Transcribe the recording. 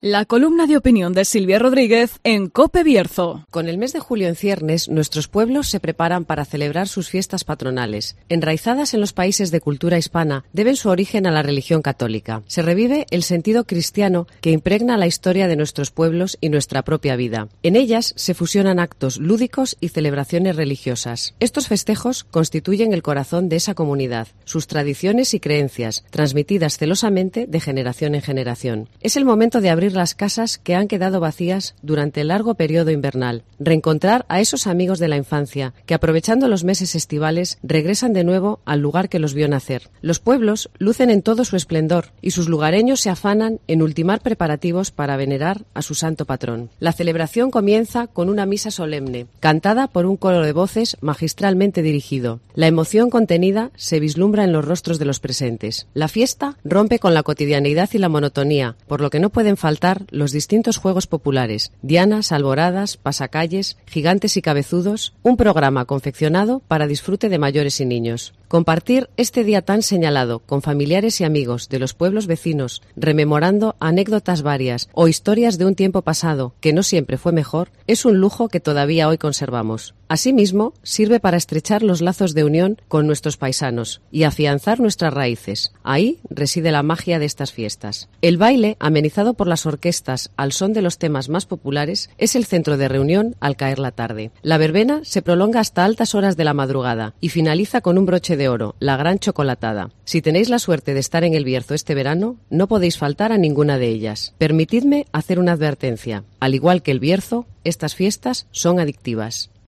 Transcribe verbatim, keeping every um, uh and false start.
La columna de opinión de Silvia Rodríguez en COPE Bierzo. Con el mes de julio en ciernes, nuestros pueblos se preparan para celebrar sus fiestas patronales. Enraizadas en los países de cultura hispana, deben su origen a la religión católica. Se revive el sentido cristiano que impregna la historia de nuestros pueblos y nuestra propia vida. En ellas se fusionan actos lúdicos y celebraciones religiosas. Estos festejos constituyen el corazón de esa comunidad, sus tradiciones y creencias, transmitidas celosamente de generación en generación. Es el momento de abrir las casas que han quedado vacías durante el largo periodo invernal, reencontrar a esos amigos de la infancia que, aprovechando los meses estivales, regresan de nuevo al lugar que los vio nacer. Los pueblos lucen en todo su esplendor y sus lugareños se afanan en ultimar preparativos para venerar a su santo patrón. La celebración comienza con una misa solemne, cantada por un coro de voces magistralmente dirigido. La emoción contenida se vislumbra en los rostros de los presentes. La fiesta rompe con la cotidianeidad y la monotonía, por lo que no pueden faltar los distintos juegos populares, dianas, alboradas, pasacalles, gigantes y cabezudos, un programa confeccionado para disfrute de mayores y niños. Compartir este día tan señalado con familiares y amigos de los pueblos vecinos, rememorando anécdotas varias o historias de un tiempo pasado que no siempre fue mejor, es un lujo que todavía hoy conservamos. Asimismo, sirve para estrechar los lazos de unión con nuestros paisanos y afianzar nuestras raíces. Ahí reside la magia de estas fiestas. El baile, amenizado por las orquestas al son de los temas más populares, es el centro de reunión al caer la tarde. La verbena se prolonga hasta altas horas de la madrugada y finaliza con un broche de oro, la gran chocolatada. Si tenéis la suerte de estar en el Bierzo este verano, no podéis faltar a ninguna de ellas. Permitidme hacer una advertencia. Al igual que el Bierzo, estas fiestas son adictivas.